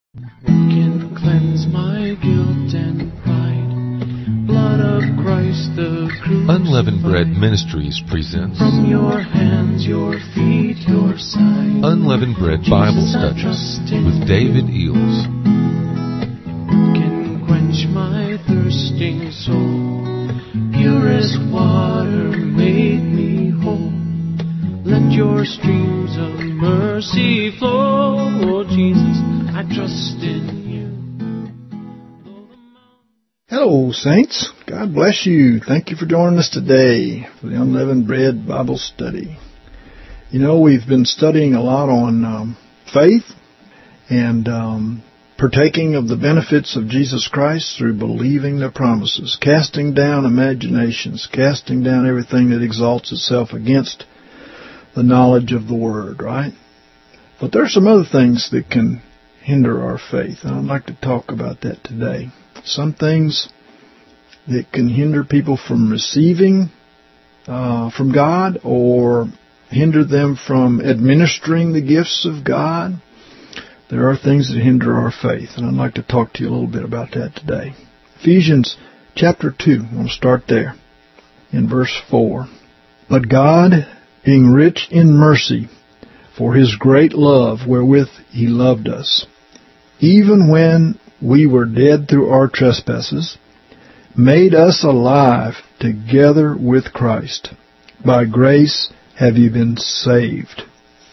What can cleanse my guilt and pride? Blood of Christ the crucified. Unleavened Bread Ministries presents From your hands, your feet, your side. Unleavened Bread Bible Studies with David Eels. What can quench my thirsting soul? Purest water made me whole. Let your streams of mercy flow. Oh Jesus, I trust in you. Hello, saints. God bless you. Thank you for joining us today for the Unleavened Bread Bible Study. You know, we've been studying a lot on faith and partaking of the benefits of Jesus Christ through believing the promises, casting down imaginations, casting down everything that exalts itself against the knowledge of the Word, right? But there are some other things that can hinder our faith, and I'd like to talk about that today. Some things that can hinder people from receiving from God or hinder them from administering the gifts of God. There are things that hinder our faith, and I'd like to talk to you a little bit about that today. Ephesians chapter 2, we'll start there in verse 4. But God, being rich in mercy, for His great love wherewith He loved us, even when we were dead through our trespasses, made us alive together with Christ. By grace have you been saved.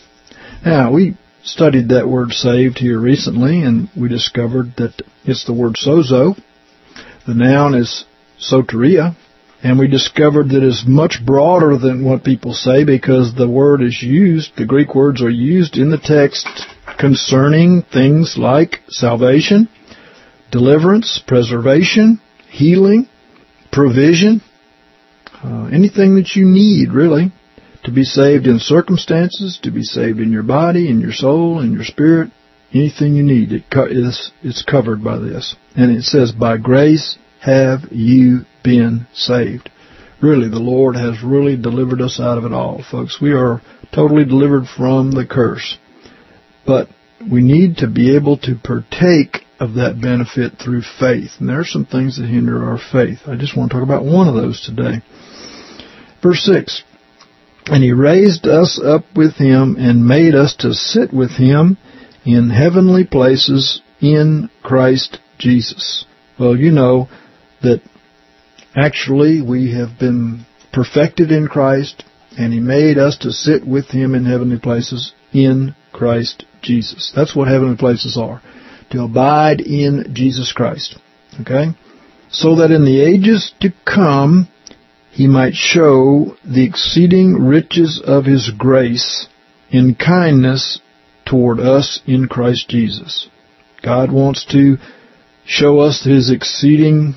Now, we studied that word saved here recently, and we discovered that it's the word sozo. The noun is soteria, and we discovered that it's much broader than what people say because the word is used, the Greek words are used in the text concerning things like salvation, deliverance, preservation, healing, provision, anything that you need, really, to be saved in circumstances, to be saved in your body, in your soul, in your spirit, anything you need, it's covered by this. And it says, by grace have you been saved. Really, the Lord has really delivered us out of it all, folks. We are totally delivered from the curse. But we need to be able to partake of that benefit through faith. And there are some things that hinder our faith. I just want to talk about one of those today. Verse 6. And He raised us up with Him and made us to sit with Him in heavenly places in Christ Jesus. Well, you know that actually we have been perfected in Christ, and He made us to sit with Him in heavenly places in Christ Jesus. That's what heavenly places are. To abide in Jesus Christ. Okay? So that in the ages to come He might show the exceeding riches of His grace in kindness toward us in Christ Jesus. God wants to show us His exceeding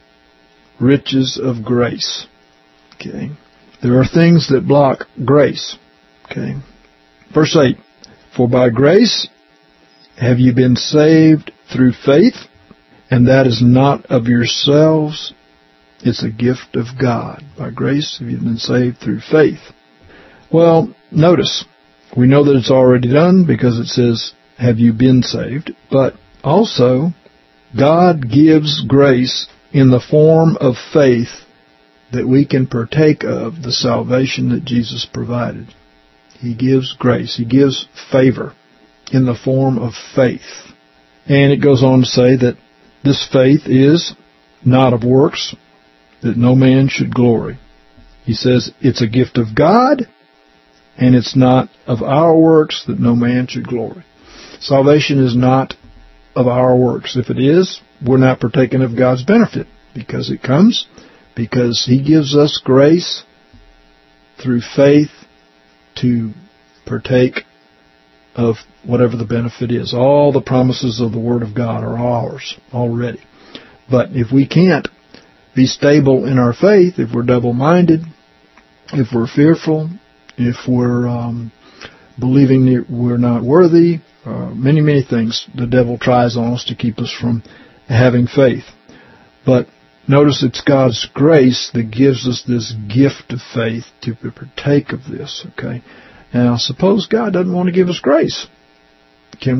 riches of grace. Okay? There are things that block grace. Okay? Verse 8. For by grace have you been saved through faith, and that is not of yourselves, it's a gift of God. By grace have you been saved through faith. Well, notice, we know that it's already done because it says, have you been saved, but also God gives grace in the form of faith that we can partake of the salvation that Jesus provided. He gives grace. He gives favor in the form of faith. And it goes on to say that this faith is not of works, that no man should glory. He says it's a gift of God, and it's not of our works, that no man should glory. Salvation is not of our works. If it is, we're not partaking of God's benefit, because it comes because He gives us grace through faith to partake of whatever the benefit is. All the promises of the Word of God are ours already. But if we can't be stable in our faith, if we're double-minded, if we're fearful, if we're believing that we're not worthy, many things the devil tries on us to keep us from having faith. But notice it's God's grace that gives us this gift of faith to partake of this, okay? Now, suppose God doesn't want to give us grace. Can we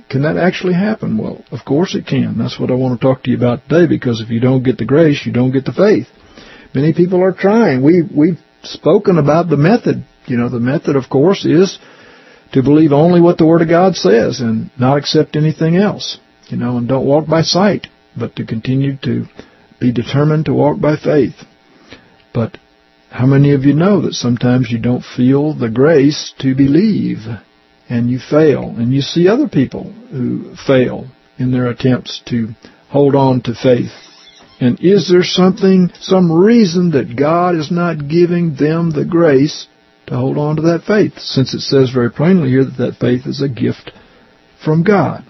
Can that actually happen? Well, of course it can. That's what I want to talk to you about today, because if you don't get the grace, you don't get the faith. Many people are trying. We've spoken about the method. The method, of course, is to believe only what the Word of God says and not accept anything else. And don't walk by sight, but to continue to be determined to walk by faith. But how many of you know that sometimes you don't feel the grace to believe, and you fail, and you see other people who fail in their attempts to hold on to faith? And is there some reason that God is not giving them the grace to hold on to that faith, since it says very plainly here that faith is a gift from God?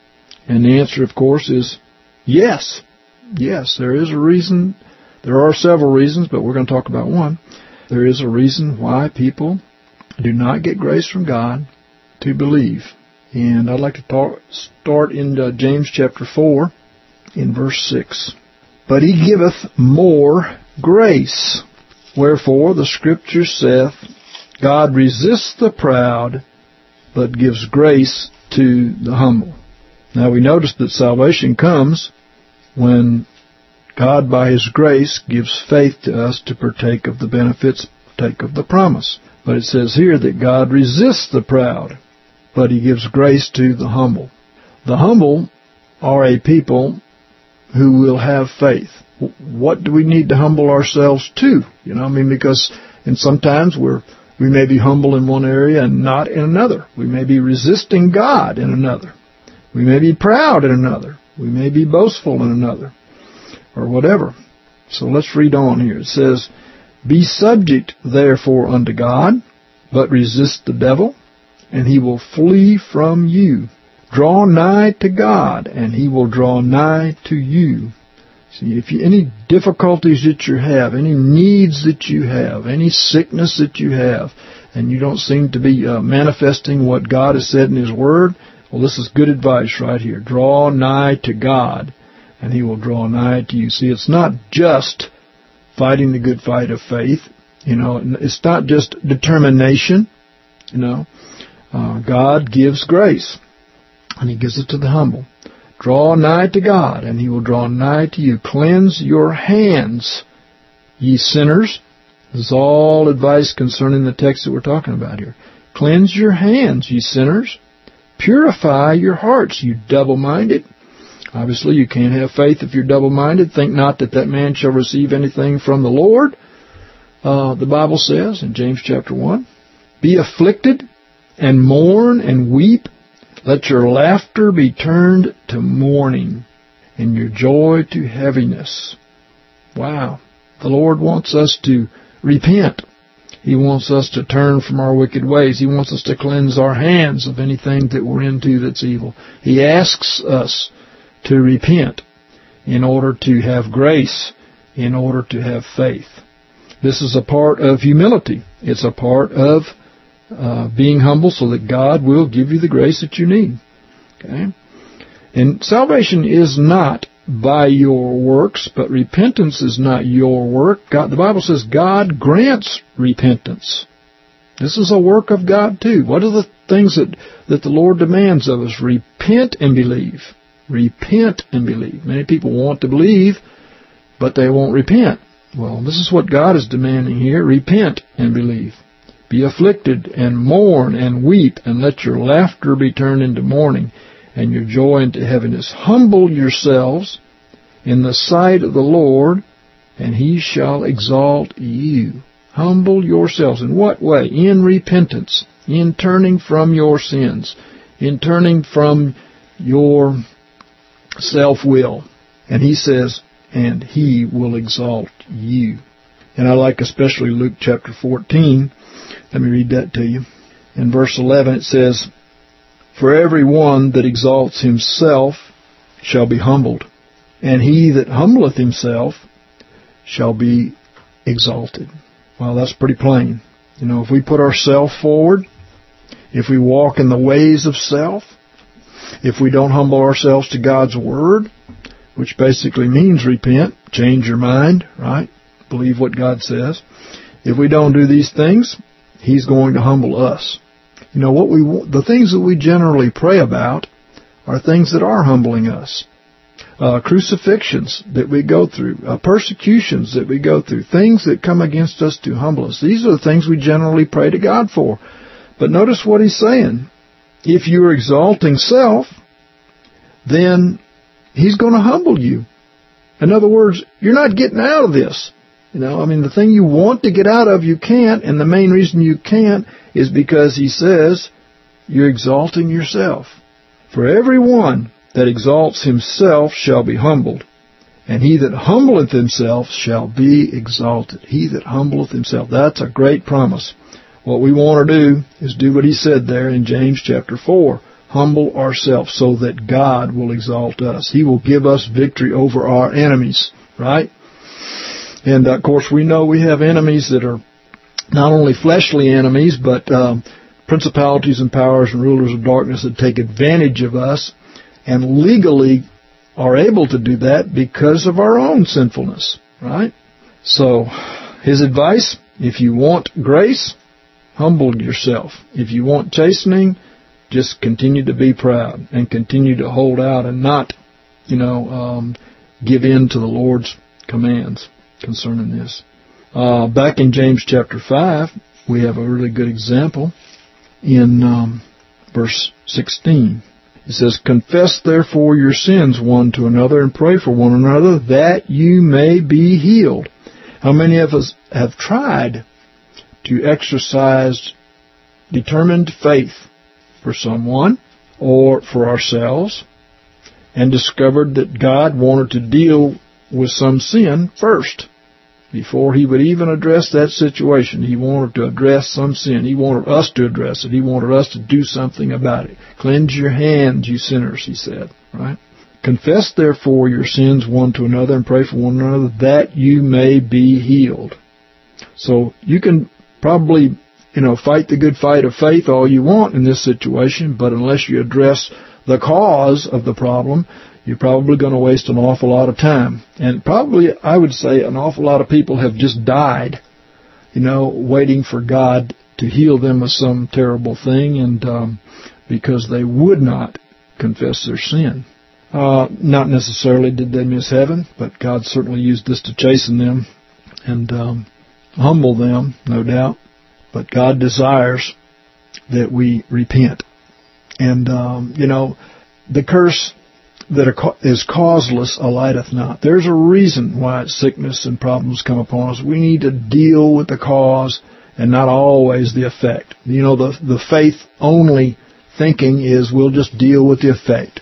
And the answer, of course, is yes. Yes, there is a reason. There are several reasons, but we're going to talk about one. There is a reason why people do not get grace from God to believe. And I'd like to start in James chapter 4 in verse 6. But he giveth more grace. Wherefore the Scripture saith, God resists the proud, but gives grace to the humble. Now we notice that salvation comes when God, by His grace, gives faith to us to partake of the benefits, partake of the promise. But it says here that God resists the proud, but He gives grace to the humble. The humble are a people who will have faith. What do we need to humble ourselves to? Because sometimes we may be humble in one area and not in another. We may be resisting God in another. We may be proud in another. We may be boastful in another, or whatever. So let's read on here. It says, Be subject therefore unto God, but resist the devil, and he will flee from you. Draw nigh to God, and He will draw nigh to you. See, if any difficulties that you have, any needs that you have, any sickness that you have, and you don't seem to be manifesting what God has said in His Word, well, this is good advice right here. Draw nigh to God, and He will draw nigh to you. See, it's not just fighting the good fight of faith. It's not just determination. God gives grace, and He gives it to the humble. Draw nigh to God, and He will draw nigh to you. Cleanse your hands, ye sinners. This is all advice concerning the text that we're talking about here. Cleanse your hands, ye sinners. Purify your hearts, you double-minded. Obviously, you can't have faith if you're double-minded. Think not that man shall receive anything from the Lord. The Bible says in James chapter 1, Be afflicted, and mourn, and weep. Let your laughter be turned to mourning, and your joy to heaviness. Wow. The Lord wants us to repent. He wants us to turn from our wicked ways. He wants us to cleanse our hands of anything that we're into that's evil. He asks us to repent in order to have grace, in order to have faith. This is a part of humility. It's a part of being humble so that God will give you the grace that you need. Okay? And salvation is not by your works, but repentance is not your work. The Bible says God grants repentance. This is a work of God too. What are the things that the Lord demands of us? Repent and believe. Repent and believe. Many people want to believe, but they won't repent. Well, this is what God is demanding here. Repent and believe. Be afflicted and mourn and weep, and let your laughter be turned into mourning, and your joy into heaviness. Humble yourselves in the sight of the Lord, and He shall exalt you. Humble yourselves. In what way? In repentance, in turning from your sins, in turning from your self-will. And He says, and He will exalt you. And I like especially Luke chapter 14. Let me read that to you. In verse 11 it says, For every one that exalts himself shall be humbled, and he that humbleth himself shall be exalted. Well, that's pretty plain. If we put ourselves forward, if we walk in the ways of self, if we don't humble ourselves to God's Word, which basically means repent, change your mind, right? Believe what God says. If we don't do these things, He's going to humble us. The things that we generally pray about are things that are humbling us. Crucifixions that we go through, persecutions that we go through, things that come against us to humble us. These are the things we generally pray to God for. But notice what he's saying. If you're exalting self, then he's going to humble you. In other words, you're not getting out of this. The thing you want to get out of, you can't, and the main reason you can't is because he says you're exalting yourself. For everyone that exalts himself shall be humbled, and he that humbleth himself shall be exalted. He that humbleth himself. That's a great promise. What we want to do is do what he said there in James chapter 4. Humble ourselves so that God will exalt us. He will give us victory over our enemies, right? And, of course, we know we have enemies that are not only fleshly enemies, but principalities and powers and rulers of darkness that take advantage of us and legally are able to do that because of our own sinfulness, right? So, his advice, if you want grace, humble yourself. If you want chastening, just continue to be proud and continue to hold out and not, give in to the Lord's commands concerning this. Back in James chapter 5, we have a really good example in verse 16. It says, confess therefore your sins one to another and pray for one another that you may be healed. How many of us have tried to exercise determined faith for someone or for ourselves and discovered that God wanted to deal with some sin first before he would even address that situation? He wanted to address some sin. He wanted us to address it. He wanted us to do something about it. Cleanse your hands, you sinners, he said, right? Confess therefore your sins one to another and pray for one another that you may be healed. So you can probably, fight the good fight of faith all you want in this situation, but unless you address the cause of the problem, you're probably going to waste an awful lot of time. And probably, I would say, an awful lot of people have just died, waiting for God to heal them of some terrible thing, and because they would not confess their sin. Not necessarily did they miss heaven, but God certainly used this to chasten them and humble them, no doubt. But God desires that we repent. And, the curse that is causeless alighteth not. There's a reason why sickness and problems come upon us. We need to deal with the cause and not always the effect. The faith-only thinking is we'll just deal with the effect,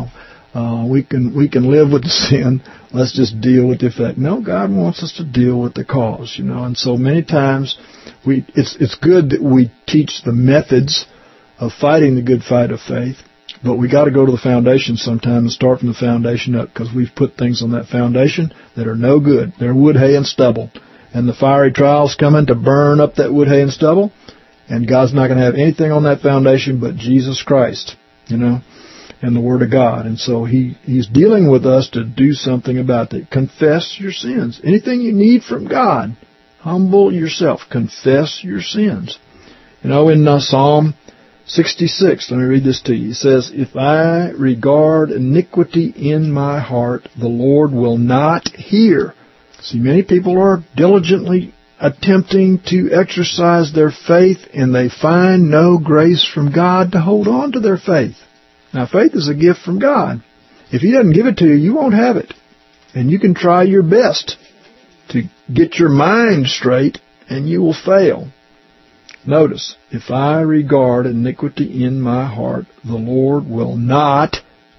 We can live with the sin. Let's just deal with the effect. No, God wants us to deal with the cause, And so many times it's good that we teach the methods of fighting the good fight of faith, but we got to go to the foundation sometime and start from the foundation up, because we've put things on that foundation that are no good. They're wood, hay, and stubble. And the fiery trial's coming to burn up that wood, hay, and stubble, and God's not going to have anything on that foundation but Jesus Christ, and the Word of God. And so He's dealing with us to do something about that. Confess your sins. Anything you need from God, humble yourself. Confess your sins. In Psalm 66, let me read this to you. It says, if I regard iniquity in my heart, the Lord will not hear. See, many people are diligently attempting to exercise their faith, and they find no grace from God to hold on to their faith. Now, faith is a gift from God. If He doesn't give it to you, you won't have it. And you can try your best to get your mind straight, and you will fail. Notice, if I regard iniquity in my heart, the Lord will not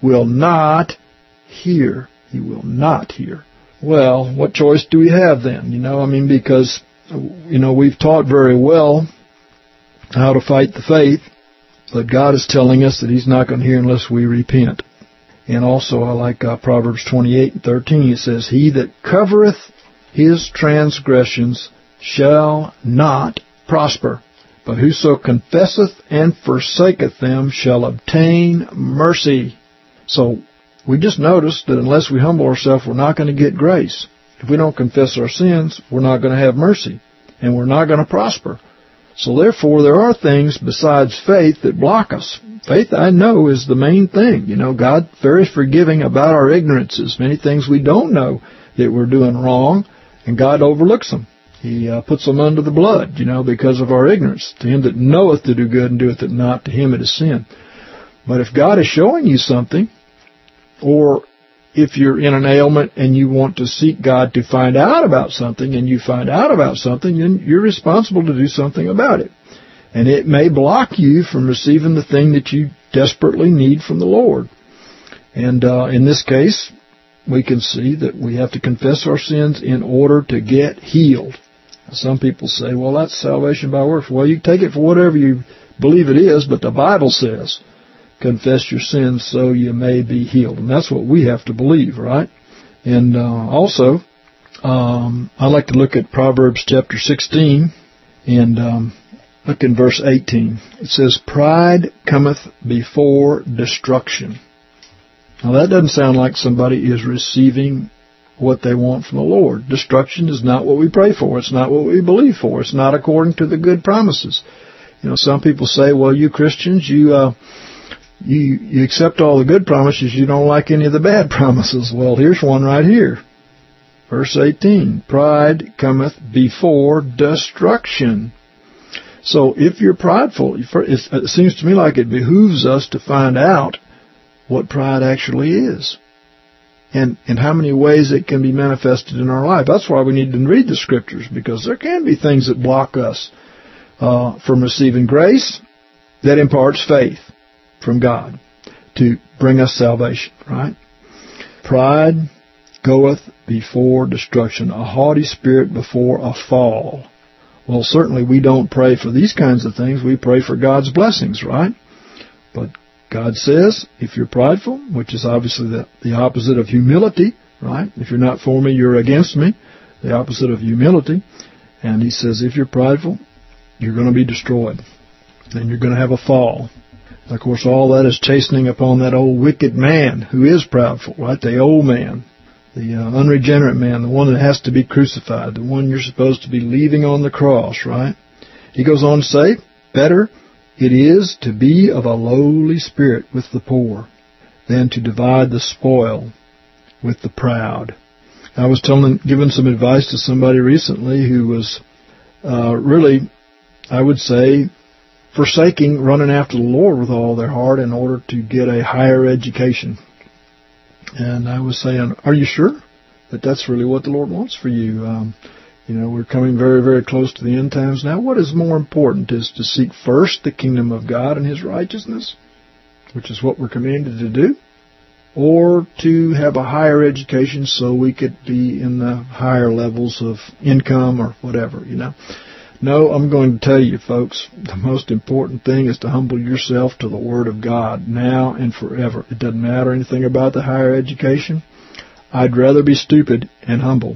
hear. He will not hear. Well, what choice do we have then? Because, we've taught very well how to fight the faith, but God is telling us that He's not going to hear unless we repent. And also, I like Proverbs 28:13. It says, he that covereth his transgressions shall not prosper, but whoso confesseth and forsaketh them shall obtain mercy. So, we just noticed that unless we humble ourselves, we're not going to get grace. If we don't confess our sins, we're not going to have mercy, and we're not going to prosper. So therefore, there are things besides faith that block us. Faith, I know, is the main thing. God very forgiving about our ignorances. Many things we don't know that we're doing wrong, and God overlooks them. He puts them under the blood, because of our ignorance. To him that knoweth to do good and doeth it not, to him it is sin. But if God is showing you something, or if you're in an ailment and you want to seek God to find out about something, and you find out about something, then you're responsible to do something about it. And it may block you from receiving the thing that you desperately need from the Lord. And in this case, we can see that we have to confess our sins in order to get healed. Some people say, well, that's salvation by works. Well, you take it for whatever you believe it is, but the Bible says, confess your sins so you may be healed. And that's what we have to believe, right? And also, I like to look at Proverbs chapter 16 and look in verse 18. It says, pride cometh before destruction. Now that doesn't sound like somebody is receiving what they want from the Lord. Destruction is not what we pray for. It's not what we believe for. It's not according to the good promises. Some people say, well, you Christians, you accept all the good promises, you don't like any of the bad promises. Well, here's one right here. Verse 18, pride cometh before destruction. So if you're prideful, it seems to me like it behooves us to find out what pride actually is and how many ways it can be manifested in our life. That's why we need to read the Scriptures, because there can be things that block us from receiving grace that imparts faith from God to bring us salvation, right? Pride goeth before destruction, a haughty spirit before a fall. Well, certainly we don't pray for these kinds of things. We pray for God's blessings, right? But God says, if you're prideful, which is obviously the opposite of humility, right? If you're not for me, you're against me, the opposite of humility. And he says, if you're prideful, you're going to be destroyed. And you're going to have a fall. And of course, all that is chastening upon that old wicked man who is proudful, right? The old man, the unregenerate man, the one that has to be crucified, the one you're supposed to be leaving on the cross, right? He goes on to say, better it is to be of a lowly spirit with the poor than to divide the spoil with the proud. I was giving some advice to somebody recently who was really, I would say, forsaking running after the Lord with all their heart in order to get a higher education. And I was saying, are you sure that that's really what the Lord wants for you? We're coming very, very close to the end times now. What is more important is to seek first the kingdom of God and His righteousness, which is what we're commanded to do, or to have a higher education so we could be in the higher levels of income or whatever, No, I'm going to tell you, folks, the most important thing is to humble yourself to the Word of God now and forever. It doesn't matter anything about the higher education. I'd rather be stupid and humble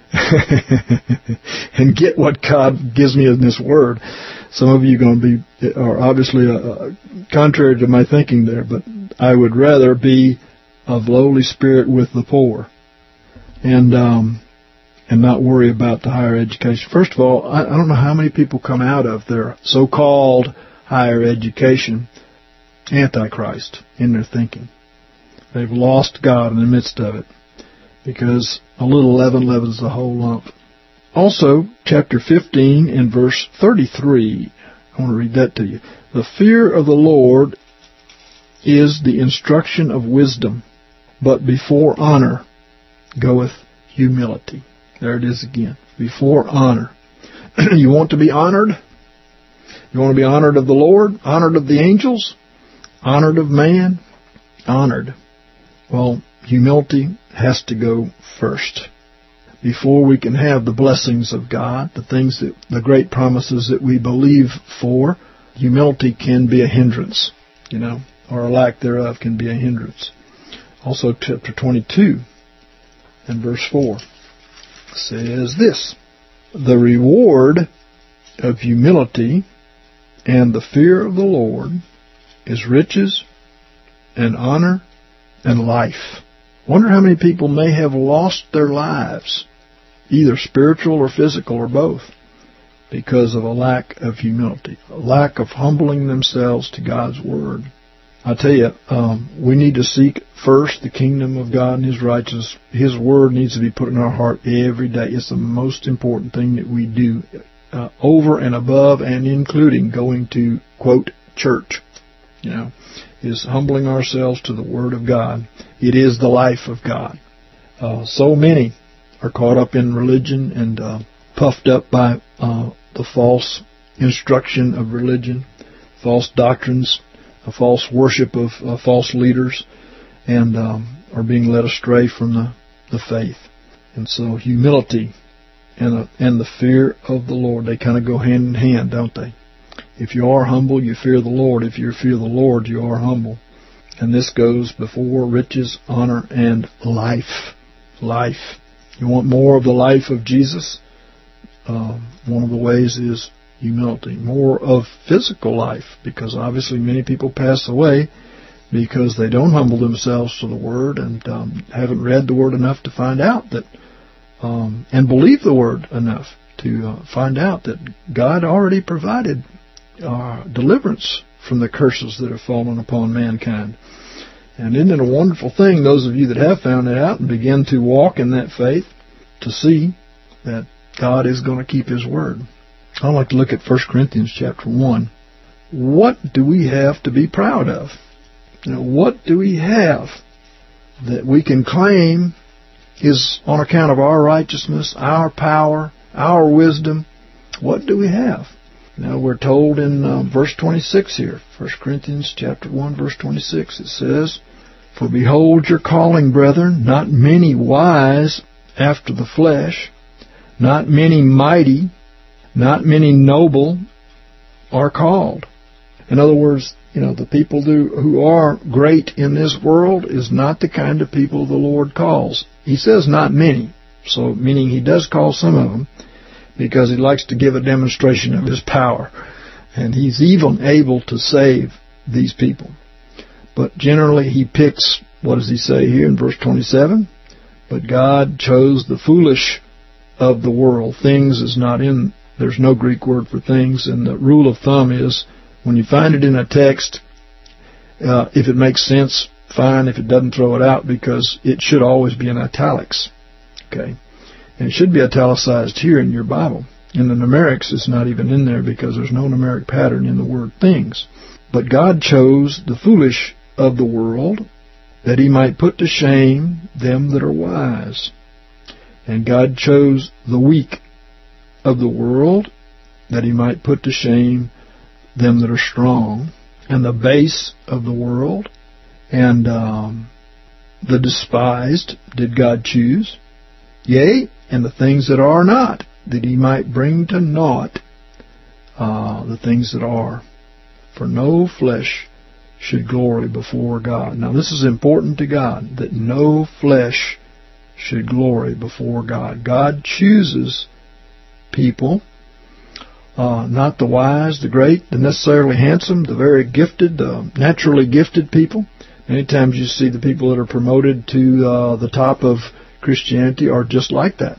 and get what God gives me in this Word. Some of you are obviously contrary to my thinking there, but I would rather be of lowly spirit with the poor and not worry about the higher education. First of all, I don't know how many people come out of their so-called higher education antichrist in their thinking. They've lost God in the midst of it because a little leaven leavens the whole lump. Also, chapter 15 and verse 33, I want to read that to you. The fear of the Lord is the instruction of wisdom, but before honor goeth humility. There it is again. Before honor. You want to be honored? You want to be honored of the Lord? Honored of the angels? Honored of man? Honored. Well, humility has to go first. Before we can have the blessings of God, the great promises that we believe for, humility can be a hindrance, or a lack thereof can be a hindrance. Also, chapter 22 and verse 4 says this, the reward of humility and the fear of the Lord is riches and honor and life. Wonder how many people may have lost their lives, either spiritual or physical or both, because of a lack of humility, a lack of humbling themselves to God's Word. I tell you, we need to seek first the kingdom of God and His righteousness. His Word needs to be put in our heart every day. It's the most important thing that we do, over and above and including going to, quote, church, is humbling ourselves to the Word of God. It is the life of God. So many are caught up in religion and puffed up by the false instruction of religion, false doctrines, a false worship of false leaders, and are being led astray from the faith. And so humility and the fear of the Lord, they kind of go hand in hand, don't they? If you are humble, you fear the Lord. If you fear the Lord, you are humble. And this goes before riches, honor, and life. Life. You want more of the life of Jesus? One of the ways is humility. More of physical life, because obviously many people pass away because they don't humble themselves to the Word and haven't read the Word enough to find out that, and believe the Word enough to find out that God already provided deliverance from the curses that have fallen upon mankind. And isn't it a wonderful thing, those of you that have found it out and begin to walk in that faith, to see that God is going to keep His Word? I'd like to look at 1 Corinthians chapter 1. What do we have to be proud of? What do we have that we can claim is on account of our righteousness, our power, our wisdom? What do we have? Now we're told in verse 26 here, 1 Corinthians chapter 1, verse 26, it says, "For behold your calling, brethren, not many wise after the flesh, not many mighty, not many noble are called." In other words, the people who are great in this world is not the kind of people the Lord calls. He says not many, so meaning He does call some of them, because He likes to give a demonstration of His power. And He's even able to save these people. But generally He picks, what does He say here in verse 27? "But God chose the foolish of the world." Things is not in, there's no Greek word for things, and the rule of thumb is, when you find it in a text, if it makes sense, fine. If it doesn't, throw it out, because it should always be in italics. Okay? And it should be italicized here in your Bible. In the numerics, it's not even in there because there's no numeric pattern in the word things. "But God chose the foolish of the world, that He might put to shame them that are wise. And God chose the weak of the world, that He might put to shame them that are strong. And the base of the world, and the despised did God choose. Yea, and the things that are not, that He might bring to naught the things that are. For no flesh should glory before God." Now this is important to God, that no flesh should glory before God. God chooses people, not the wise, the great, the necessarily handsome, the very gifted, the naturally gifted people. Many times you see the people that are promoted to the top of Christianity are just like that.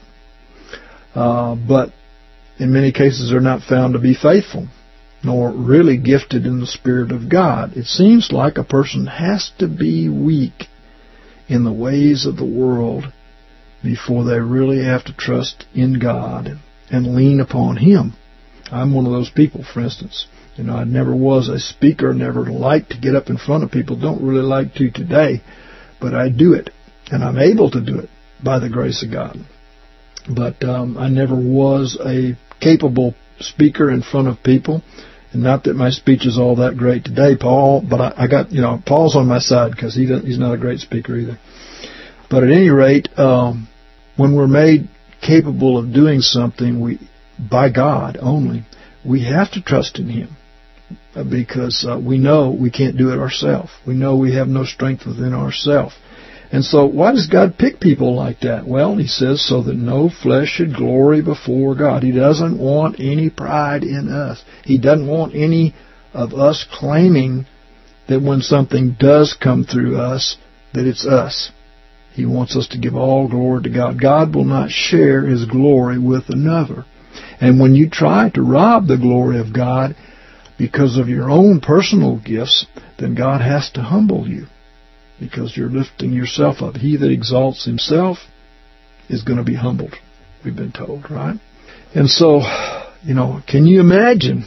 But in many cases they're not found to be faithful, nor really gifted in the Spirit of God. It seems like a person has to be weak in the ways of the world before they really have to trust in God and lean upon Him. I'm one of those people, for instance. I never was a speaker, never liked to get up in front of people, don't really like to today, but I do it, and I'm able to do it by the grace of God. But I never was a capable speaker in front of people, and not that my speech is all that great today, Paul, but I got, Paul's on my side because he's not a great speaker either. But at any rate, when we're made capable of doing something by God only, we have to trust in Him, because we know we can't do it ourselves. We know we have no strength within ourselves. And so why does God pick people like that? Well, He says so that no flesh should glory before God. He doesn't want any pride in us. He doesn't want any of us claiming that when something does come through us, that it's us. He wants us to give all glory to God. God will not share His glory with another. And when you try to rob the glory of God because of your own personal gifts, then God has to humble you because you're lifting yourself up. He that exalts himself is going to be humbled, we've been told, right? And so, can you imagine,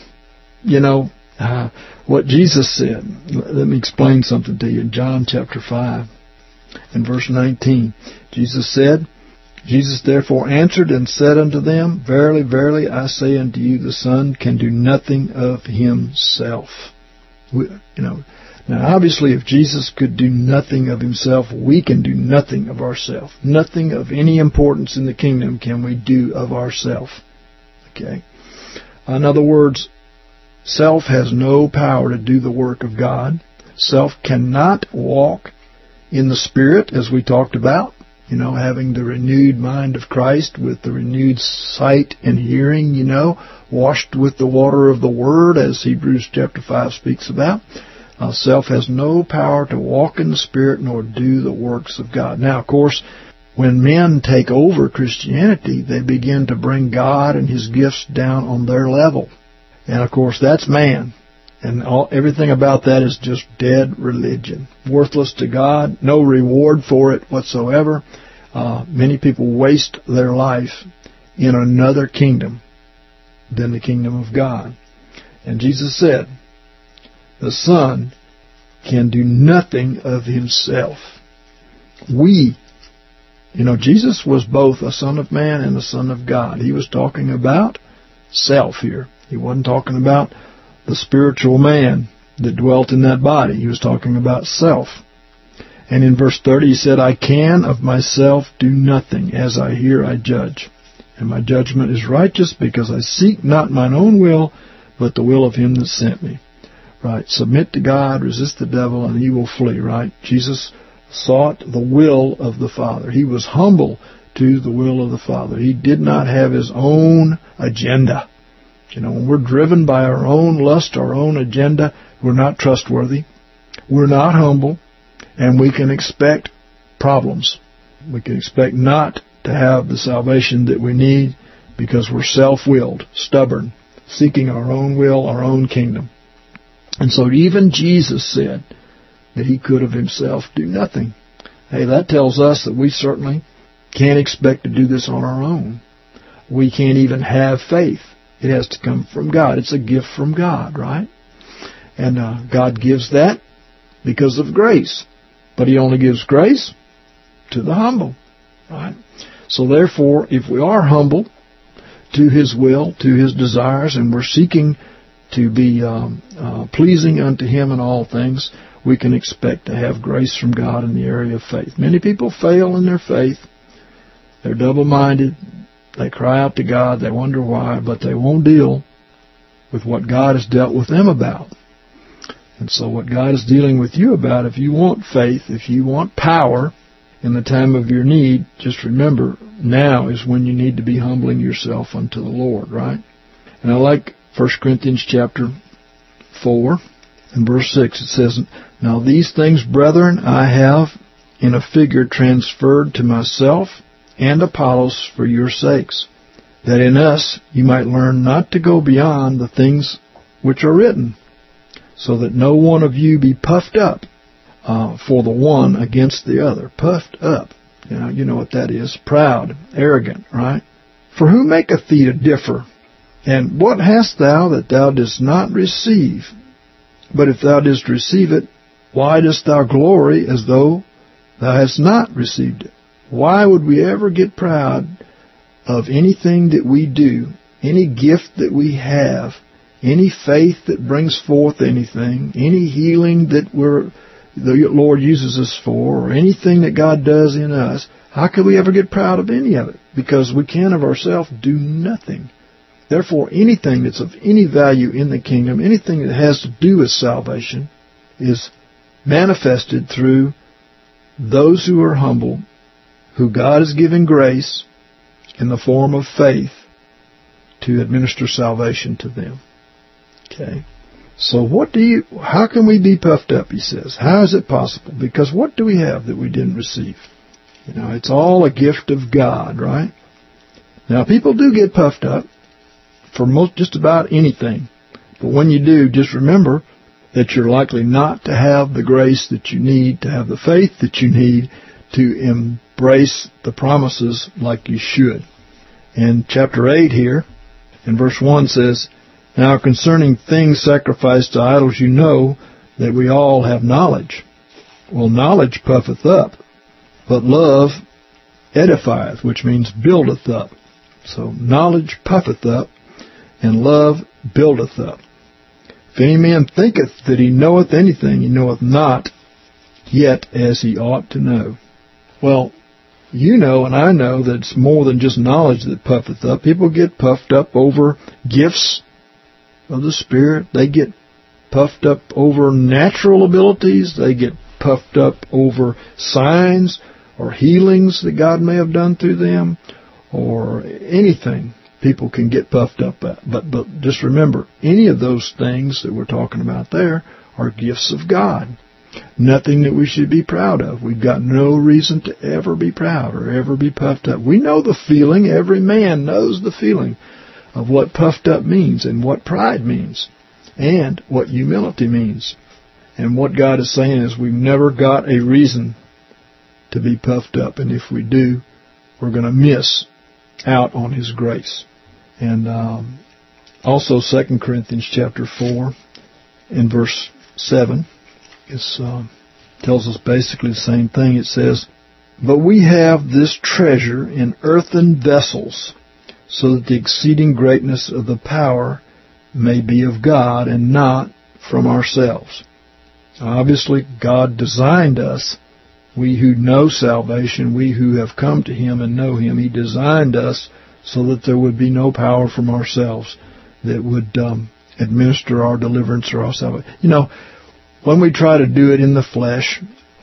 what Jesus said? Let me explain something to you. In John chapter 5 and verse 19, Jesus therefore answered and said unto them, Verily, verily, I say unto you, the Son can do nothing of himself. Now obviously if Jesus could do nothing of himself, we can do nothing of ourselves. Nothing of any importance in the kingdom can we do of ourselves. Okay? In other words, self has no power to do the work of God. Self cannot walk in the Spirit, as we talked about. Having the renewed mind of Christ with the renewed sight and hearing, washed with the water of the Word, as Hebrews chapter 5 speaks about. Self has no power to walk in the Spirit nor do the works of God. Now, of course, when men take over Christianity, they begin to bring God and His gifts down on their level. And, of course, that's man. And everything about that is just dead religion. Worthless to God, no reward for it whatsoever. Many people waste their life in another kingdom than the kingdom of God. And Jesus said, the Son can do nothing of himself. Jesus was both a Son of Man and a Son of God. He was talking about self here. He wasn't talking about the spiritual man that dwelt in that body. He was talking about self. And in verse 30 he said, I can of myself do nothing. As I hear, I judge. And my judgment is righteous, because I seek not mine own will, but the will of him that sent me. Right? Submit to God, resist the devil, and he will flee. Right? Jesus sought the will of the Father. He was humble to the will of the Father. He did not have his own agenda. When we're driven by our own lust, our own agenda, we're not trustworthy, we're not humble, and we can expect problems. We can expect not to have the salvation that we need because we're self-willed, stubborn, seeking our own will, our own kingdom. And so even Jesus said that he could of himself do nothing. Hey, that tells us that we certainly can't expect to do this on our own. We can't even have faith. It has to come from God. It's a gift from God, right? And God gives that because of grace. But he only gives grace to the humble, right? So therefore, if we are humble to his will, to his desires, and we're seeking to be pleasing unto him in all things, we can expect to have grace from God in the area of faith. Many people fail in their faith. They're double-minded. They cry out to God, they wonder why, but they won't deal with what God has dealt with them about. And so what God is dealing with you about, if you want faith, if you want power in the time of your need, just remember, now is when you need to be humbling yourself unto the Lord, right? And I like 1 Corinthians chapter 4 and verse 6. It says, Now these things, brethren, I have in a figure transferred to myself and Apollos for your sakes, that in us you might learn not to go beyond the things which are written, so that no one of you be puffed up for the one against the other. Puffed up. You know what that is. Proud, arrogant, right? For who maketh thee to differ? And what hast thou that thou didst not receive? But if thou didst receive it, why dost thou glory as though thou hast not received it? Why would we ever get proud of anything that we do, any gift that we have, any faith that brings forth anything, any healing that the Lord uses us for, or anything that God does in us? How could we ever get proud of any of it? Because we can of ourselves do nothing. Therefore, anything that's of any value in the kingdom, anything that has to do with salvation, is manifested through those who are humble, who God has given grace in the form of faith to administer salvation to them. Okay. So how can we be puffed up, he says? How is it possible? Because what do we have that we didn't receive? It's all a gift of God, right? Now, people do get puffed up. for just about anything. But when you do, just remember that you're likely not to have the grace that you need, to have the faith that you need to embrace the promises like you should. And chapter 8 here, in verse 1 says, "Now concerning things sacrificed to idols, you know that we all have knowledge. Well, knowledge puffeth up, but love edifieth," which means buildeth up. So knowledge puffeth up, and love buildeth up. "If any man thinketh that he knoweth anything, he knoweth not yet as he ought to know." Well, you know and I know that it's more than just knowledge that puffeth up. People get puffed up over gifts of the Spirit. They get puffed up over natural abilities. They get puffed up over signs or healings that God may have done through them, or anything people can get puffed up at. But just remember, any of those things that we're talking about there are gifts of God. Nothing that we should be proud of. We've got no reason to ever be proud or ever be puffed up. We know the feeling. Every man knows the feeling of what puffed up means and what pride means and what humility means. And what God is saying is we've never got a reason to be puffed up. And if we do, we're going to miss out on His grace. And also 2 Corinthians chapter 4 in verse 7 tells us basically the same thing. It says, "But we have this treasure in earthen vessels, so that the exceeding greatness of the power may be of God and not from ourselves." Obviously, God designed us. We who know salvation, we who have come to Him and know Him, He designed us so that there would be no power from ourselves that would administer our deliverance or our salvation. You know, when we try to do it in the flesh,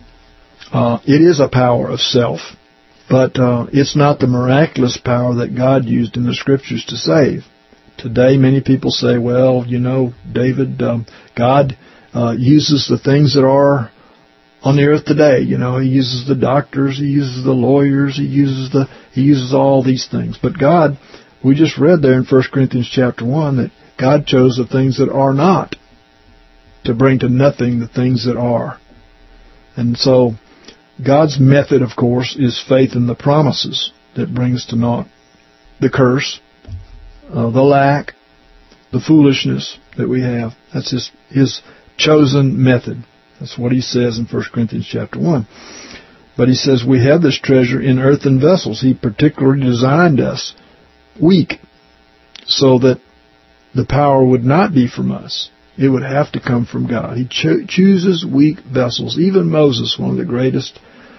it is a power of self, but it's not the miraculous power that God used in the Scriptures to save. Today, many people say, well, you know, David, God uses the things that are on the earth today. You know, He uses the doctors, He uses the lawyers, He uses all these things. But God, we just read there in 1 Corinthians chapter 1 that God chose the things that are not to bring to nothing the things that are. And so God's method, of course, is faith in the promises that brings to naught the curse, the lack, the foolishness that we have. That's His chosen method. That's what He says in 1 Corinthians chapter 1. But He says we have this treasure in earthen vessels. He particularly designed us weak so that the power would not be from us. It would have to come from God. He chooses weak vessels. Even Moses, one of the greatest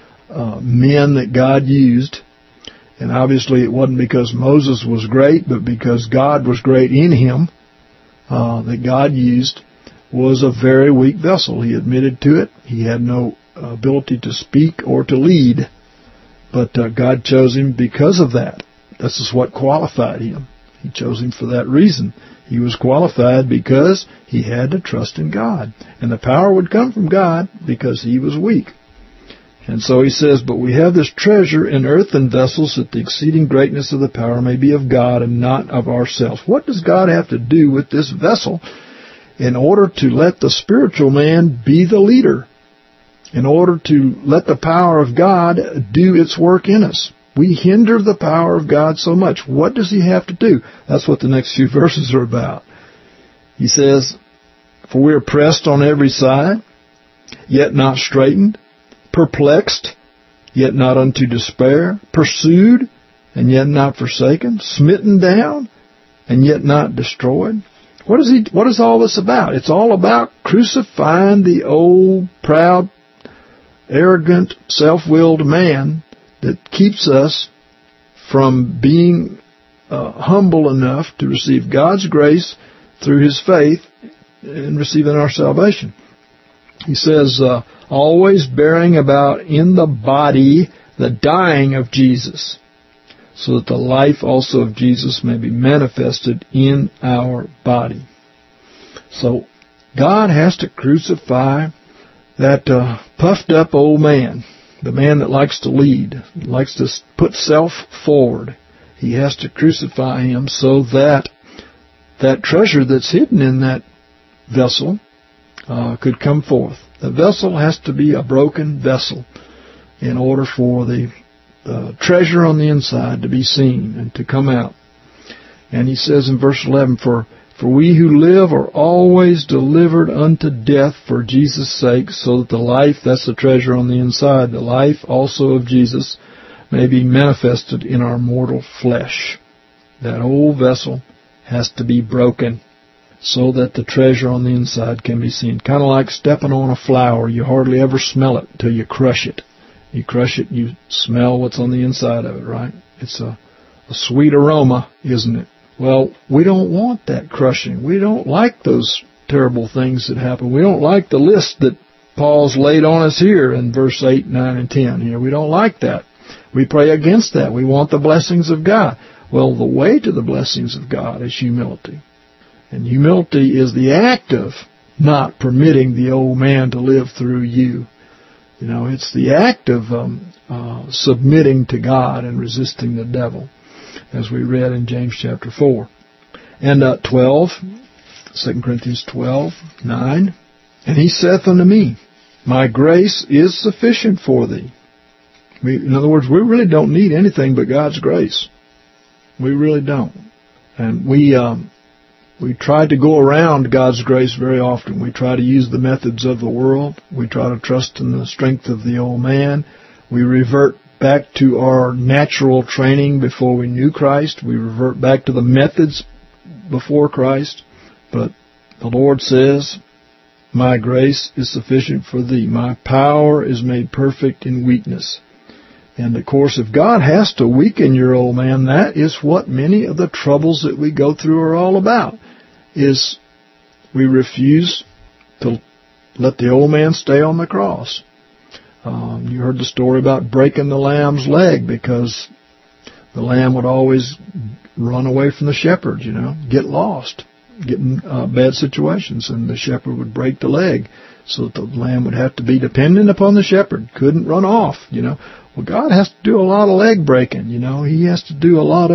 men that God used, and obviously it wasn't because Moses was great, but because God was great in him, that God used, was a very weak vessel. He admitted to it. He had no ability to speak or to lead, but God chose him because of that. This is what qualified him. He chose him for that reason. He was qualified because he had to trust in God. And the power would come from God because he was weak. And so he says, "But we have this treasure in earthen vessels, that the exceeding greatness of the power may be of God and not of ourselves." What does God have to do with this vessel in order to let the spiritual man be the leader? In order to let the power of God do its work in us? We hinder the power of God so much. What does He have to do? That's what the next few verses are about. He says, "For we are pressed on every side, yet not straitened, perplexed, yet not unto despair, pursued, and yet not forsaken, smitten down, and yet not destroyed." What is all this about? It's all about crucifying the old, proud, arrogant, self-willed man that keeps us from being humble enough to receive God's grace through His faith in receiving our salvation. He says, always bearing about in the body the dying of Jesus, so that the life also of Jesus may be manifested in our body. So God has to crucify that puffed up old man, the man that likes to lead, likes to put self forward. He has to crucify him so that that treasure that's hidden in that vessel could come forth. The vessel has to be a broken vessel in order for the treasure on the inside to be seen and to come out. And he says in verse 11, For we who live are always delivered unto death for Jesus' sake, so that the life, that's the treasure on the inside, the life also of Jesus may be manifested in our mortal flesh. That old vessel has to be broken so that the treasure on the inside can be seen. Kind of like stepping on a flower. You hardly ever smell it until you crush it. You crush it, you smell what's on the inside of it, right? It's a sweet aroma, isn't it? Well, we don't want that crushing. We don't like those terrible things that happen. We don't like the list that Paul's laid on us here in verse 8, 9, and 10. Here, we don't like that. We pray against that. We want the blessings of God. Well, the way to the blessings of God is humility. And humility is the act of not permitting the old man to live through you. You know, it's the act of submitting to God and resisting the devil, as we read in James chapter 4. And 2 Corinthians 12, 9, And he saith unto me, My grace is sufficient for thee. In other words, we really don't need anything but God's grace. We really don't. And we try to go around God's grace very often. We try to use the methods of the world. We try to trust in the strength of the old man. We revert back to our natural training before we knew Christ. We revert back to the methods before Christ. But the Lord says, My grace is sufficient for thee. My power is made perfect in weakness. And of course, if God has to weaken your old man, that is what many of the troubles that we go through are all about, is we refuse to let the old man stay on the cross. You heard the story about breaking the lamb's leg because the lamb would always run away from the shepherd, get lost, get in bad situations, and the shepherd would break the leg so that the lamb would have to be dependent upon the shepherd, couldn't run off, Well, God has to do a lot of leg breaking, He has to do a lot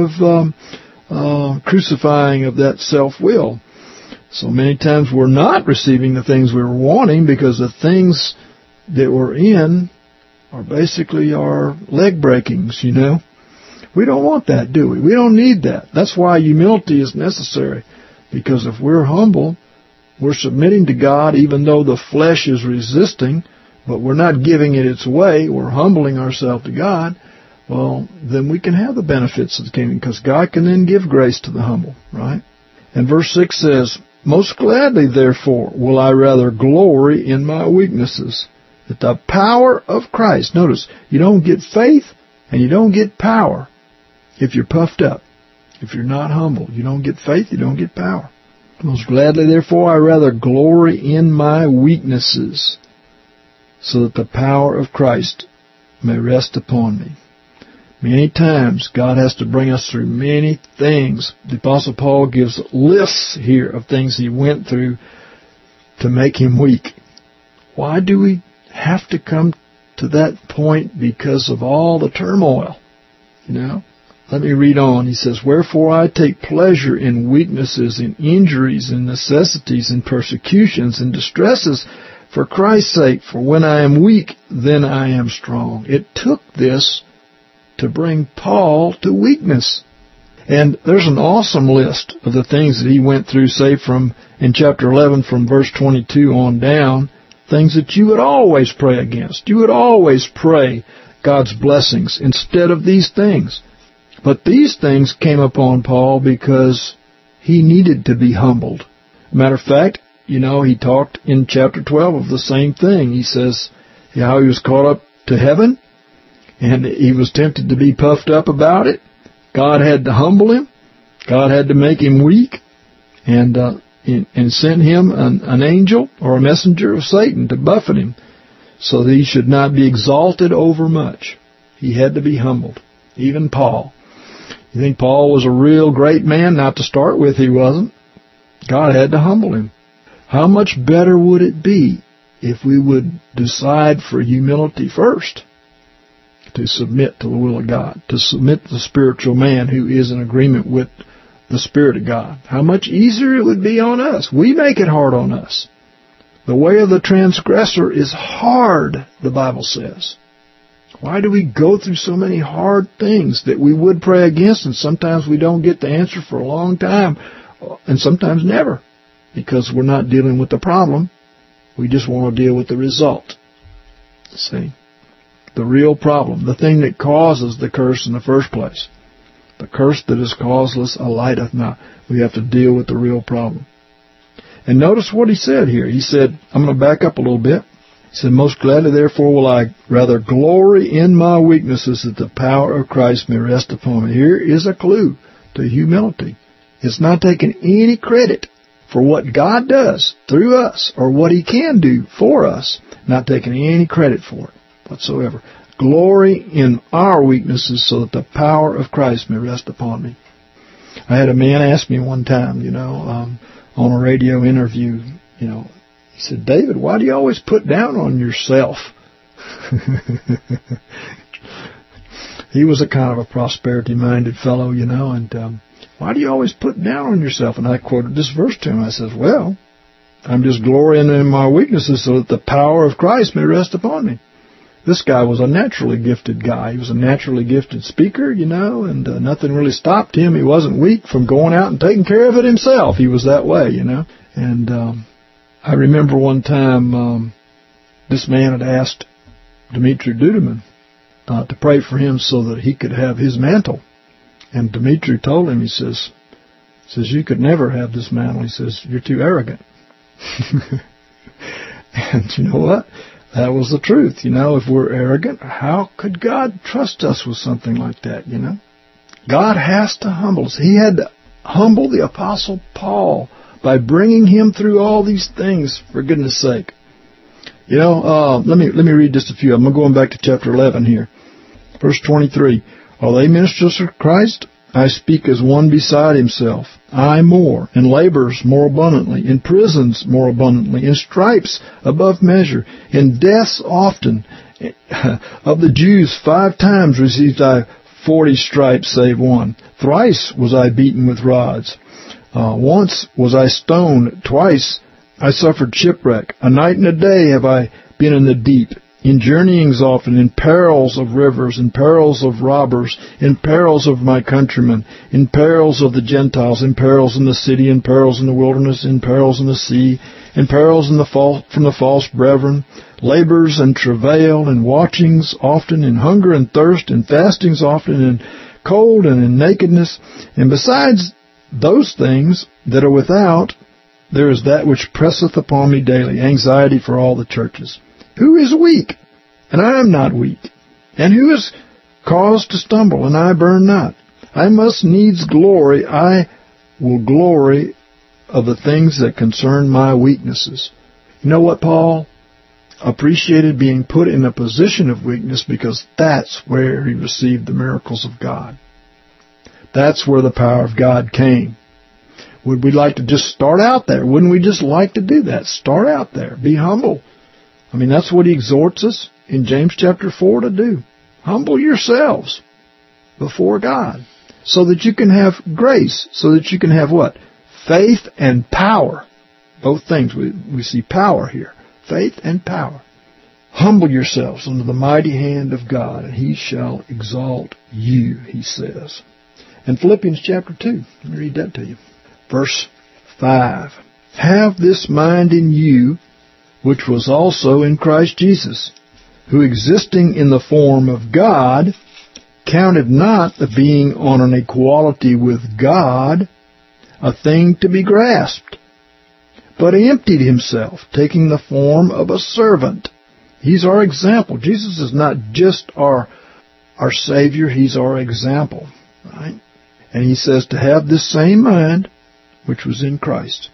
of crucifying of that self-will. So many times we're not receiving the things we were wanting because the things that we're in are basically our leg breakings, We don't want that, do we? We don't need that. That's why humility is necessary. Because if we're humble, we're submitting to God even though the flesh is resisting, but we're not giving it its way, we're humbling ourselves to God, well, then we can have the benefits of the kingdom, because God can then give grace to the humble, right? And verse 6 says, Most gladly, therefore, will I rather glory in my weaknesses, that the power of Christ, notice, you don't get faith and you don't get power if you're puffed up. If you're not humble, you don't get faith, you don't get power. Most gladly, therefore, I rather glory in my weaknesses, so that the power of Christ may rest upon me. Many times, God has to bring us through many things. The Apostle Paul gives lists here of things he went through to make him weak. Why do we have to come to that point? Because of all the turmoil, Let me read on. He says, Wherefore I take pleasure in weaknesses, in injuries, in necessities, in persecutions, in distresses, for Christ's sake. For when I am weak, then I am strong. It took this to bring Paul to weakness. And there's an awesome list of the things that he went through, say in chapter 11 from verse 22 on down, things that you would always pray against. You would always pray God's blessings instead of these things. But these things came upon Paul because he needed to be humbled. Matter of fact, he talked in chapter 12 of the same thing. He says how he was caught up to heaven, and he was tempted to be puffed up about it. God had to humble him. God had to make him weak, and sent him an angel or a messenger of Satan to buffet him, so that he should not be exalted overmuch. He had to be humbled. Even Paul. You think Paul was a real great man? Not to start with, he wasn't. God had to humble him. How much better would it be if we would decide for humility first, to submit to the will of God, to submit to the spiritual man who is in agreement with the Spirit of God, how much easier it would be on us. We make it hard on us. The way of the transgressor is hard, the Bible says. Why do we go through so many hard things that we would pray against, and sometimes we don't get the answer for a long time, and sometimes never, because we're not dealing with the problem. We just want to deal with the result. See? The real problem, the thing that causes the curse in the first place. The curse that is causeless alighteth not. We have to deal with the real problem. And notice what he said here. He said, I'm going to back up a little bit. He said, most gladly therefore will I rather glory in my weaknesses, that the power of Christ may rest upon me. Here is a clue to humility. It's not taking any credit for what God does through us, or what He can do for us, not taking any credit for it whatsoever. Glory in our weaknesses, so that the power of Christ may rest upon me. I had a man ask me one time, on a radio interview, he said, David, why do you always put down on yourself? He was a kind of a prosperity-minded fellow, and why do you always put down on yourself? And I quoted this verse to him. I said, well, I'm just glorying in my weaknesses so that the power of Christ may rest upon me. This guy was a naturally gifted guy. He was a naturally gifted speaker, and nothing really stopped him. He wasn't weak from going out and taking care of it himself. He was that way, And I remember one time this man had asked Dmitri Duduman to pray for him so that he could have his mantle. And Dmitri told him, he says, you could never have this mantle. He says, you're too arrogant. And you know what? That was the truth. If we're arrogant, how could God trust us with something like that, God has to humble us. He had to humble the Apostle Paul by bringing him through all these things, for goodness sake. Let me read just a few. I'm going back to chapter 11 here. Verse 23. Are they ministers of Christ? I speak as one beside himself. I more, in labors more abundantly, in prisons more abundantly, in stripes above measure, in deaths often. Of the Jews 5 times received I 40 stripes, save one. Thrice was I beaten with rods. Once was I stoned. Twice I suffered shipwreck. A night and a day have I been in the deep. In journeyings often, in perils of rivers, in perils of robbers, in perils of my countrymen, in perils of the Gentiles, in perils in the city, in perils in the wilderness, in perils in the sea, in perils from the false brethren, labors and travail, and watchings often, in hunger and thirst, in fastings often, in cold and in nakedness. And besides those things that are without, there is that which presseth upon me daily, anxiety for all the churches. Who is weak, and I am not weak? And who is caused to stumble, and I burn not? I must needs glory. I will glory of the things that concern my weaknesses. You know what, Paul appreciated being put in a position of weakness, because that's where he received the miracles of God. That's where the power of God came. Would we like to just start out there? Wouldn't we just like to do that? Start out there. Be humble. That's what he exhorts us in James chapter 4 to do. Humble yourselves before God, so that you can have grace, so that you can have what? Faith and power. Both things. We see power here. Faith and power. Humble yourselves under the mighty hand of God, and He shall exalt you, he says. And Philippians chapter 2. Let me read that to you. Verse 5. Have this mind in you, which was also in Christ Jesus, who existing in the form of God, counted not the being on an equality with God a thing to be grasped, but emptied himself, taking the form of a servant. He's our example. Jesus is not just our Savior, He's our example. Right? And He says to have this same mind which was in Christ.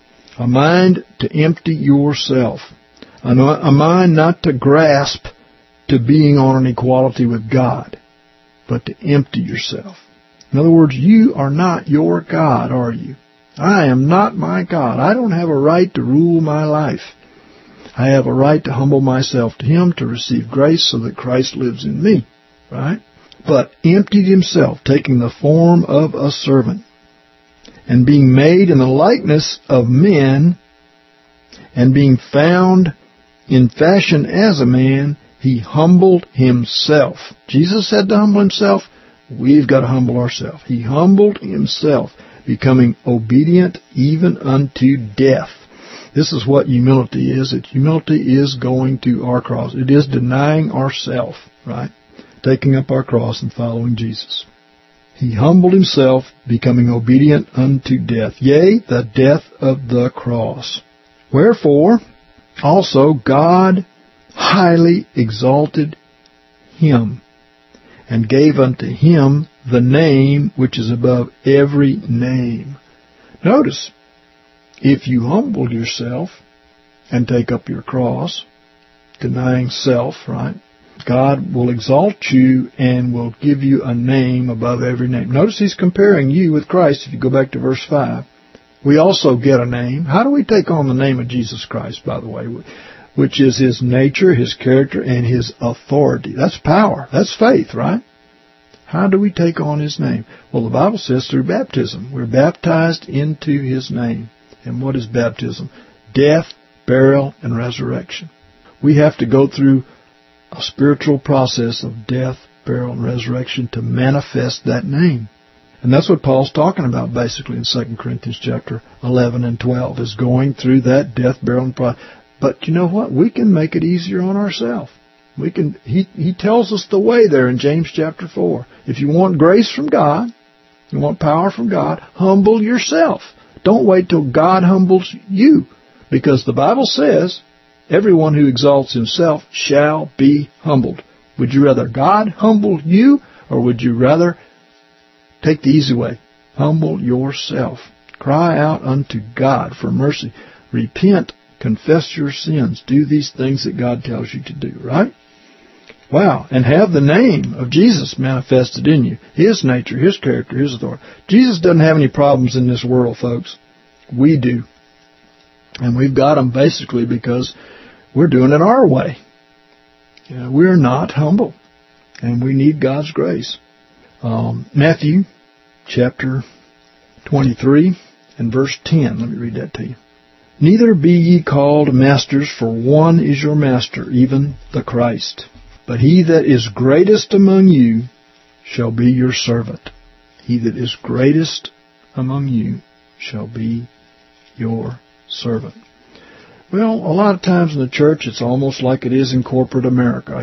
A mind to empty yourself. A mind not to grasp to being on an equality with God, but to empty yourself. In other words, you are not your God, are you? I am not my God. I don't have a right to rule my life. I have a right to humble myself to Him, to receive grace so that Christ lives in me. Right? But emptied Himself, taking the form of a servant. And being made in the likeness of men, and being found in fashion as a man, he humbled himself. Jesus had to humble himself. We've got to humble ourselves. He humbled himself, becoming obedient even unto death. This is what humility is. Humility is going to our cross. It is denying ourselves, right? Taking up our cross and following Jesus. He humbled himself, becoming obedient unto death, yea, the death of the cross. Wherefore, also God highly exalted him, and gave unto him the name which is above every name. Notice, if you humble yourself and take up your cross, denying self, right, God will exalt you and will give you a name above every name. Notice he's comparing you with Christ. If you go back to verse 5, we also get a name. How do we take on the name of Jesus Christ, by the way, which is his nature, his character, and his authority? That's power. That's faith, right? How do we take on his name? Well, the Bible says through baptism. We're baptized into his name. And what is baptism? Death, burial, and resurrection. We have to go through a spiritual process of death, burial, and resurrection to manifest that name. And that's what Paul's talking about basically in 2 Corinthians chapter 11 and 12, is going through that death, burial, and process. But you know what? We can make it easier on ourselves. He tells us the way there in James chapter 4. If you want grace from God, you want power from God, humble yourself. Don't wait till God humbles you. Because the Bible says, everyone who exalts himself shall be humbled. Would you rather God humble you, or would you rather take the easy way? Humble yourself. Cry out unto God for mercy. Repent. Confess your sins. Do these things that God tells you to do, right? Wow. And have the name of Jesus manifested in you. His nature, his character, his authority. Jesus doesn't have any problems in this world, folks. We do. And we've got them basically because we're doing it our way. We're not humble. And we need God's grace. Matthew chapter 23 and verse 10. Let me read that to you. Neither be ye called masters, for one is your master, even the Christ. But he that is greatest among you shall be your servant. He that is greatest among you shall be your servant. Well, a lot of times in the church, it's almost like it is in corporate America.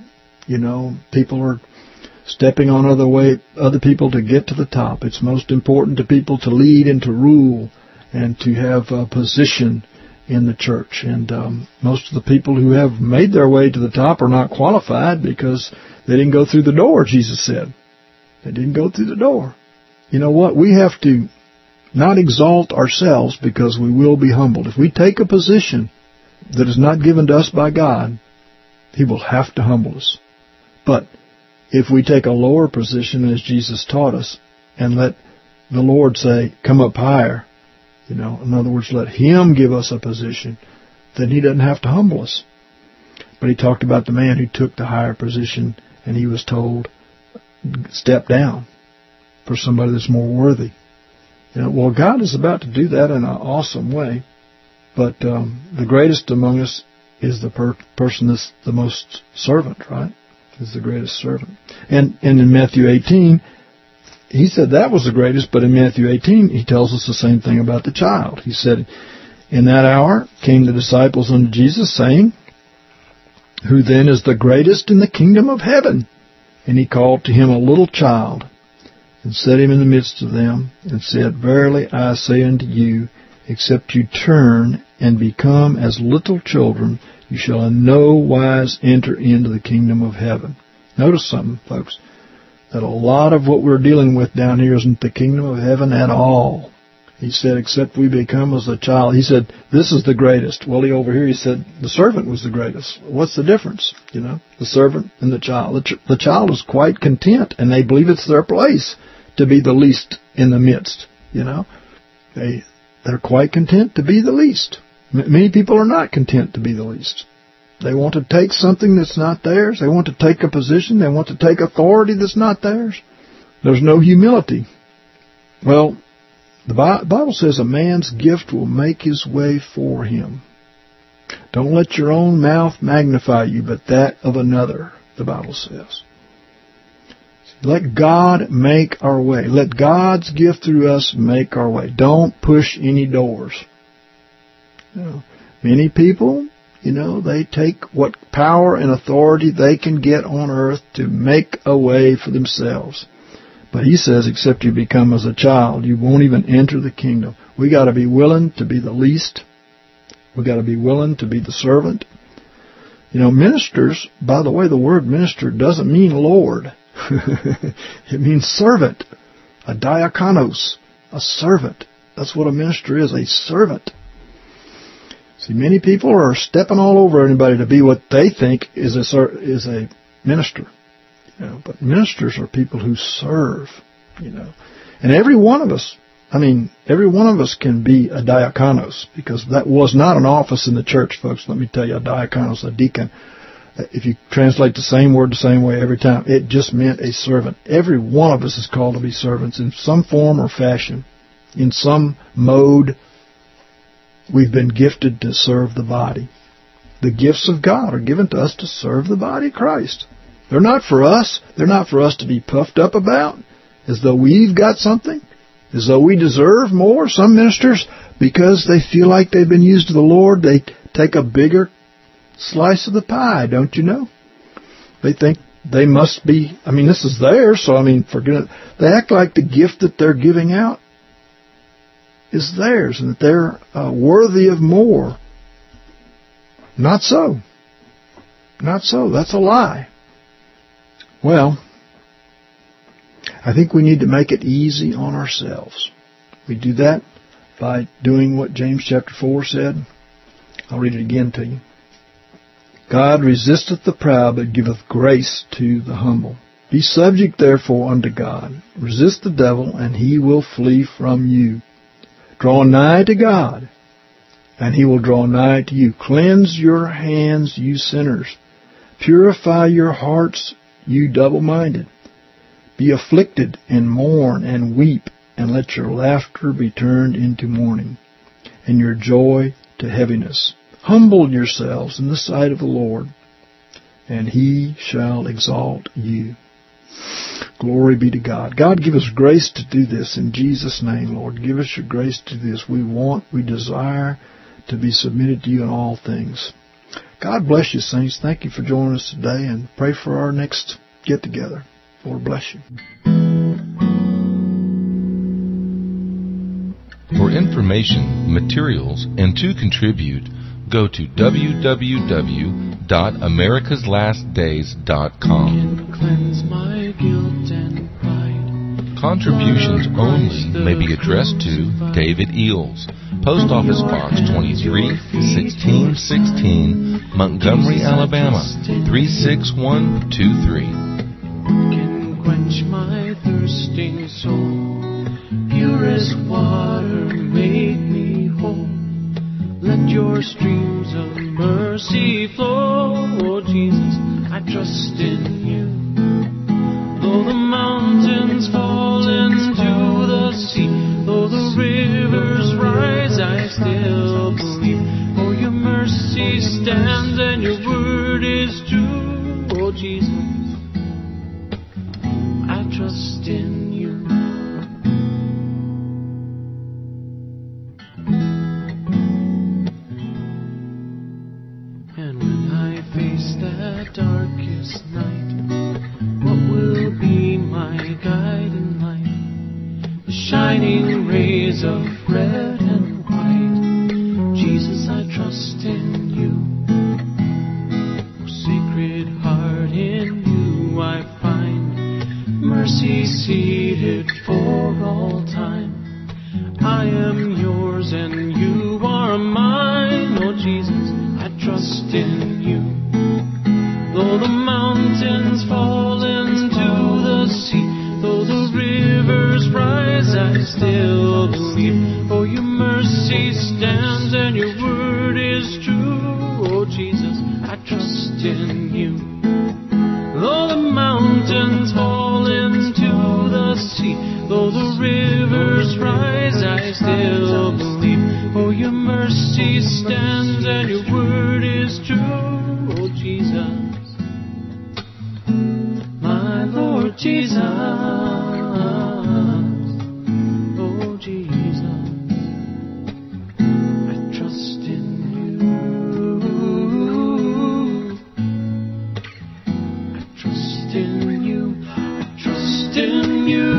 People are stepping on other people to get to the top. It's most important to people to lead and to rule and to have a position in the church. And most of the people who have made their way to the top are not qualified because they didn't go through the door, Jesus said. They didn't go through the door. You know what? We have to not exalt ourselves because we will be humbled. If we take a position that is not given to us by God, he will have to humble us. But if we take a lower position, as Jesus taught us, and let the Lord say, come up higher, in other words, let him give us a position, then he doesn't have to humble us. But he talked about the man who took the higher position and he was told, step down for somebody that's more worthy. Well, God is about to do that in an awesome way. But the greatest among us is the person that's the most servant, right? Is the greatest servant. And in Matthew 18, he said that was the greatest, but in Matthew 18, he tells us the same thing about the child. He said, in that hour came the disciples unto Jesus, saying, who then is the greatest in the kingdom of heaven? And he called to him a little child, and set him in the midst of them, and said, verily I say unto you, except you turn and become as little children, you shall in no wise enter into the kingdom of heaven. Notice something, folks, that a lot of what we're dealing with down here isn't the kingdom of heaven at all. He said, except we become as a child. He said, this is the greatest. Well, over here he said, the servant was the greatest. What's the difference? The servant and the child. The child is quite content, and they believe it's their place to be the least in the midst. They're quite content to be the least. Many people are not content to be the least. They want to take something that's not theirs. They want to take a position. They want to take authority that's not theirs. There's no humility. Well, The Bible says a man's gift will make his way for him. Don't let your own mouth magnify you, but that of another, the Bible says. Let God make our way. Let God's gift through us make our way. Don't push any doors. Many people, they take what power and authority they can get on earth to make a way for themselves. But he says, except you become as a child, you won't even enter the kingdom. We got to be willing to be the least. We got to be willing to be the servant. Ministers, by the way, the word minister doesn't mean Lord. It means servant. A diakonos, a servant. That's what a minister is, a servant. See, many people are stepping all over anybody to be what they think is a minister. But ministers are people who serve, And every one of us can be a diakonos, because that was not an office in the church, folks. Let me tell you, a diakonos, a deacon. If you translate the same word the same way every time, it just meant a servant. Every one of us is called to be servants in some form or fashion. In some mode, we've been gifted to serve the body. The gifts of God are given to us to serve the body of Christ. They're not for us. They're not for us to be puffed up about, as though we've got something, as though we deserve more. Some ministers, because they feel like they've been used to the Lord, they take a bigger slice of the pie, don't you know? They think they must be, this is theirs, so forget it. They act like the gift that they're giving out is theirs and that they're worthy of more. Not so. Not so. That's a lie. Well, I think we need to make it easy on ourselves. We do that by doing what James chapter 4 said. I'll read it again to you. God resisteth the proud, but giveth grace to the humble. Be subject therefore unto God. Resist the devil, and he will flee from you. Draw nigh to God, and he will draw nigh to you. Cleanse your hands, you sinners. Purify your hearts, you double-minded. Be afflicted, and mourn, and weep, and let your laughter be turned into mourning, and your joy to heaviness. Humble yourselves in the sight of the Lord, and he shall exalt you. Glory be to God. God, give us grace to do this in Jesus' name, Lord. Give us your grace to do this. We desire to be submitted to you in all things. God bless you, saints. Thank you for joining us today, and pray for our next get-together. Lord bless you. For information, materials, and to contribute, go to www.americasLastDays.com. Contributions only may be addressed to David Eels, Post Office Box 23, 1616, Montgomery, Alabama, 36123. Can quench my thirsting soul. Purest water make me whole. Let your streams of mercy flow. Oh Jesus, I trust in you. Though the mountains fall into the sea, though the rivers rise, I still believe. Oh, your mercy stands and your word is true. Oh Jesus, I trust in you. And when I face that darkest night, what will be my guiding light? The shining rays of red and white. Jesus, I trust in you. Oh, sacred heart, in you I find mercy seated for all time. I am yours and you are mine. Oh Jesus, I trust in you. Though the mountains fall into the sea, though the rivers rise, I still believe. Oh, your mercy stands and your word is true. Oh Jesus, I trust in you. Though the mountains fall into the sea, though the rivers rise, I Jesus, oh Jesus, I trust in you. I trust in you. I trust in you.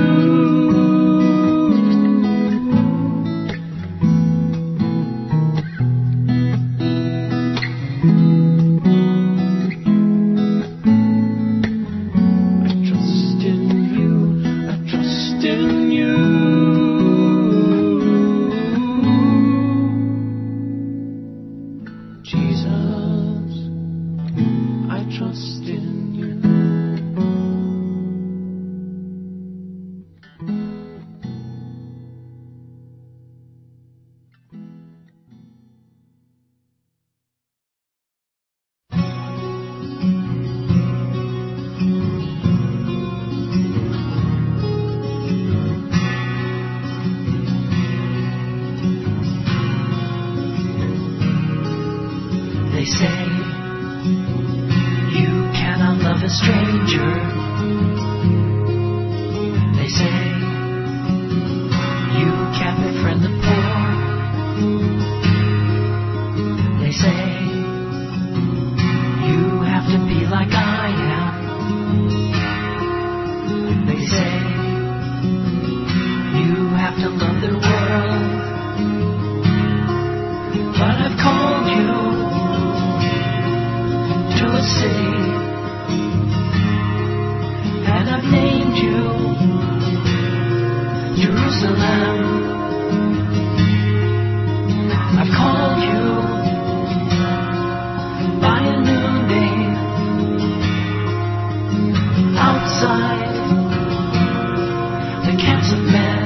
They say you cannot love a stranger. They say you can't befriend the poor. They say you have to be like I am. They say you have to love the world. But I've called you to a city, and I've named you Jerusalem. I've called you by a new name. Outside the camps of men,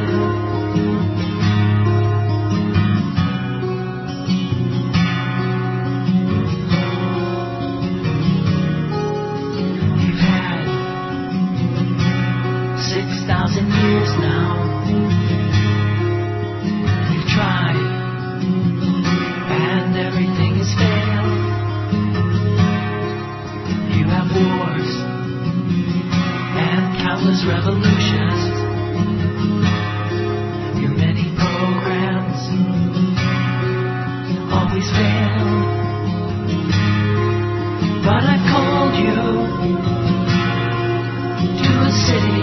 you've had 6,000 years now. You've tried, and everything has failed. You have wars and countless revolutions. Your many programs always fail. But I've called you to a city,